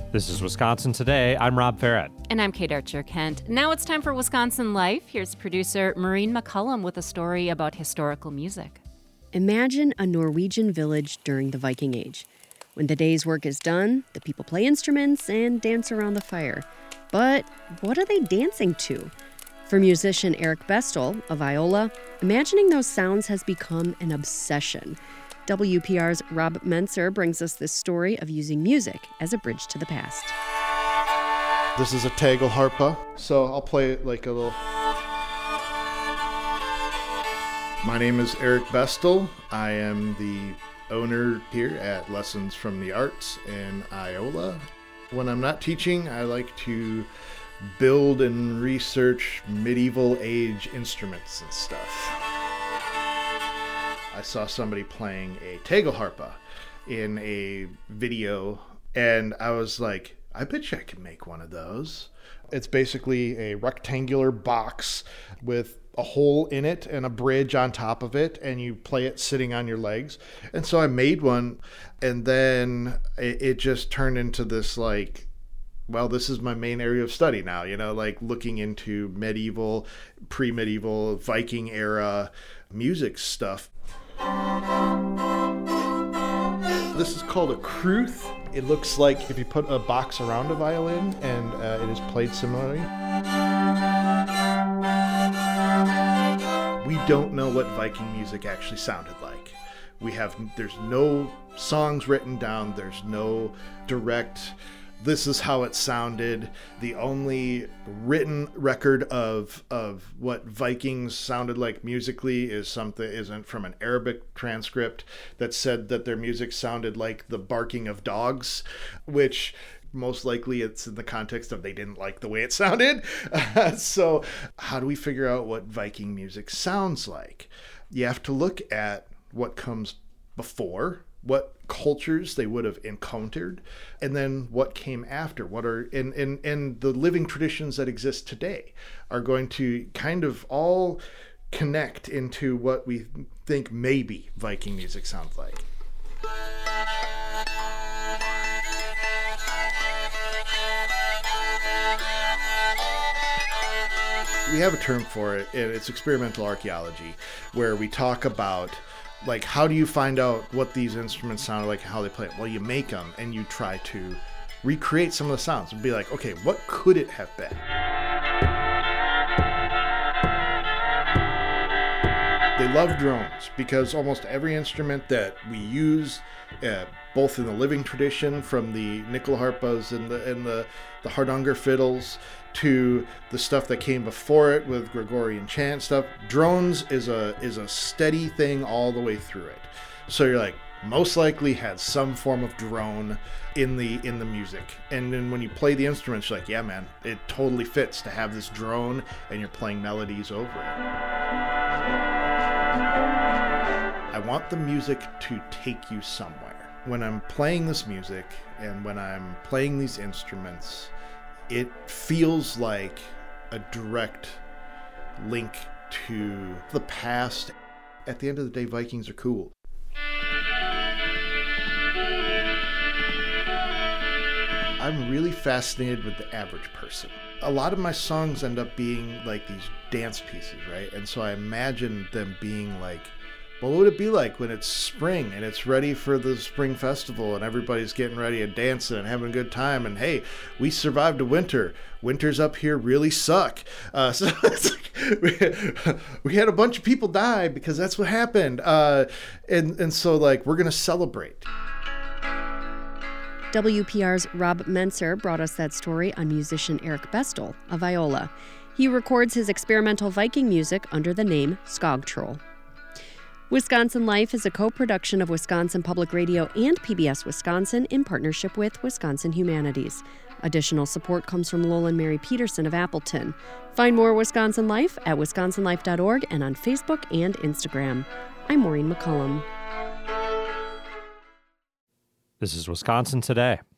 This is Wisconsin Today. I'm Rob Farrett. And I'm Kate Archer-Kent. Now it's time for Wisconsin Life. Here's producer Maureen McCullum with a story about historical music. Imagine a Norwegian village during the Viking Age. When the day's work is done, the people play instruments and dance around the fire. But what are they dancing to? For musician Erik Bestel, a viola, imagining those sounds has become an obsession. WPR's Rob Menser brings us this story of using music as a bridge to the past. This is a tagelharpa, so I'll play it like a little... My name is Erik Bestel. I am the owner here at Lessons from the Arts in Iola. When I'm not teaching, I like to build and research medieval age instruments and stuff. I saw somebody playing a tagelharpa in a video, and I was like, I bet you I could make one of those. It's basically a rectangular box with a hole in it and a bridge on top of it, and you play it sitting on your legs. And so I made one, and then it just turned into this like, well, this is my main area of study now, like looking into medieval, pre-medieval, Viking era music stuff. This is called a kruth. It looks like if you put a box around a violin and it is played similarly. We don't know what Viking music actually sounded like. There's no songs written down. There's no direct, this is how it sounded. The only written record of what Vikings sounded like musically isn't from an Arabic transcript that said that their music sounded like the barking of dogs, which most likely it's in the context of they didn't like the way it sounded. So how do we figure out what Viking music sounds like? You have to look at what comes before, what cultures they would have encountered, and then what came after. What are and the living traditions that exist today are going to kind of all connect into what we think maybe Viking music sounds like. We have a term for it, and it's experimental archaeology, where we talk about like, how do you find out what these instruments sound like, how they play it? Well, you make them and you try to recreate some of the sounds and be like, okay, what could it have been? They love drones because almost every instrument that we use, both in the living tradition from the nyckelharpas and the Hardanger fiddles to the stuff that came before it with Gregorian chant stuff, drones is a steady thing all the way through it. So you're like, most likely had some form of drone in the music. And then when you play the instruments, you're like, yeah, man, it totally fits to have this drone and you're playing melodies over it. I want the music to take you somewhere. When I'm playing this music and when I'm playing these instruments, it feels like a direct link to the past. At the end of the day, Vikings are cool. I'm really fascinated with the average person. A lot of my songs end up being like these dance pieces, right? And so I imagine them being like, what would it be like when it's spring and it's ready for the spring festival and everybody's getting ready and dancing and having a good time, and hey, we survived a winter. Winters up here really suck. So it's like, we had a bunch of people die because that's what happened. And so like, we're going to celebrate. WPR's Rob Menser brought us that story on musician Erik Bestel, a viola. He records his experimental Viking music under the name Skogtroll. Wisconsin Life is a co-production of Wisconsin Public Radio and PBS Wisconsin in partnership with Wisconsin Humanities. Additional support comes from Lolan Mary Peterson of Appleton. Find more Wisconsin Life at wisconsinlife.org and on Facebook and Instagram. I'm Maureen McCullum. This is Wisconsin Today.